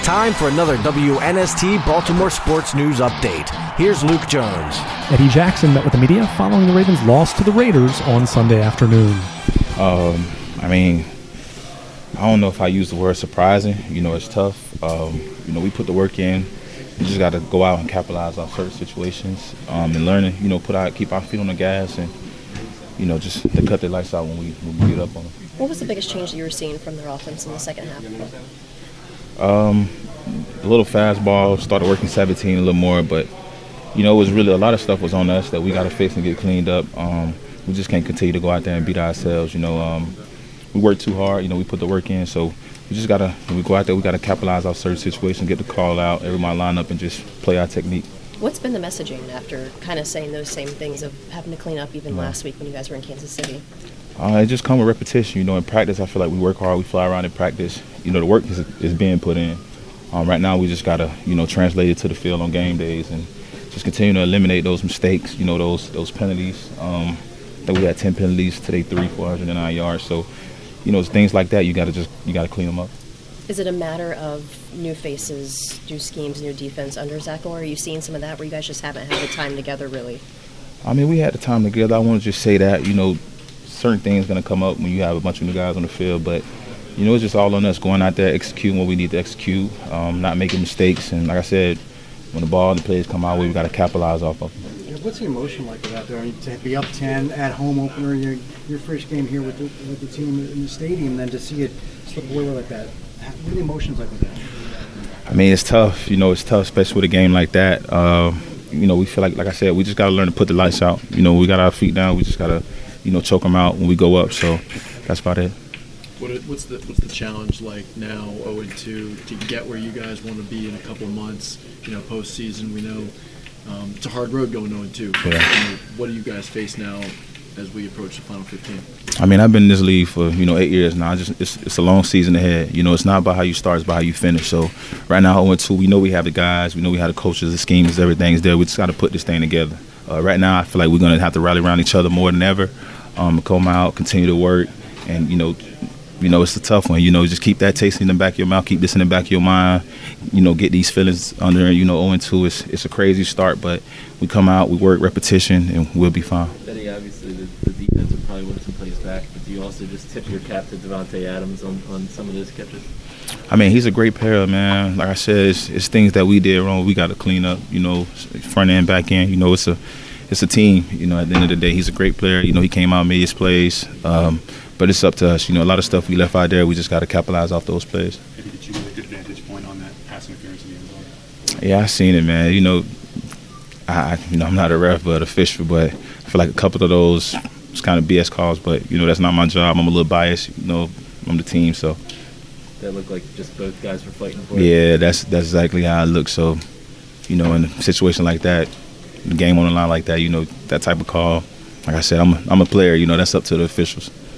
time for another WNST Baltimore Sports News Update. Here's Luke Jones. Eddie Jackson met with the media following the Ravens' loss to the Raiders on Sunday afternoon. I don't know if I use the word surprising. It's tough. We put the work in. We just got to go out and capitalize on certain situations and learning, keep our feet on the gas and, just to cut their lights out when we get up on them. What was the biggest change that you were seeing from their offense in the second half? A little fastball, started working 17 a little more, but, it was really a lot of stuff was on us that we got to fix and get cleaned up. We just can't continue to go out there and beat ourselves, We work too hard, we put the work in, so we just got to, when we go out there, we got to capitalize on certain situations, get the call out, everybody line up and just play our technique. What's been the messaging after kind of saying those same things of having to clean up even last week when you guys were in Kansas City? It just comes with repetition. In practice, I feel like we work hard, we fly around in practice. The work is being put in. Right now, we just got to, translate it to the field on game days and just continue to eliminate those mistakes, those penalties. That we had 10 penalties, today 409 yards. So, it's things like that. You got to clean them up. Is it a matter of new faces, new schemes, new defense under Zach, or are you seeing some of that where you guys just haven't had the time together, really? We had the time together. I want to just say that, certain things going to come up when you have a bunch of new guys on the field, but, it's just all on us going out there, executing what we need to execute, not making mistakes. And like I said, when the ball and the plays come our way, we got to capitalize off of them. What's the emotion like out there? To be up 10 at home opener, your first game here with the team in the stadium, then to see it slip away like that. What are the emotions like with that? It's tough. It's tough, especially with a game like that. We feel like I said, we just got to learn to put the lights out. We got our feet down. We just got to, choke them out when we go up. So that's about it. What's the challenge like now, 0-2, to get where you guys want to be in a couple of months? Postseason, we know it's a hard road going 0-2. Yeah. What do you guys face now as we approach the final 15? I've been in this league for 8 years now. It's a long season ahead. It's not about how you start, it's about how you finish. So right now 0-2, we know we have the guys, we know we have the coaches, the schemes, everything's there. We just got to put this thing together. Right now I feel like we're going to have to rally around each other more than ever. Come out, continue to work, and it's a tough one. Just keep that taste in the back of your mouth, keep this in the back of your mind. Get these feelings under. 0-2. It's a crazy start, but we come out, we work repetition, and we'll be fine. Eddie, obviously the defense will probably win some plays back, but do you also just tip your cap to Davante Adams on some of those catches? He's a great player, man. Like I said, it's things that we did wrong. We got to clean up. Front end, back end. It's a team. At the end of the day, he's a great player. He came out, made his plays. But it's up to us. A lot of stuff we left out there, we just got to capitalize off those plays. Maybe did you get a good vantage point on that pass interference in the end zone? Yeah, I seen it, man. I'm not a ref, but official. But I feel like a couple of those was kind of BS calls. But that's not my job. I'm a little biased. I'm the team, so. That looked like just both guys were fighting for it. Yeah, that's exactly how it looks. So, in a situation like that, the game on the line like that, that type of call. Like I said, I'm a player. That's up to the officials.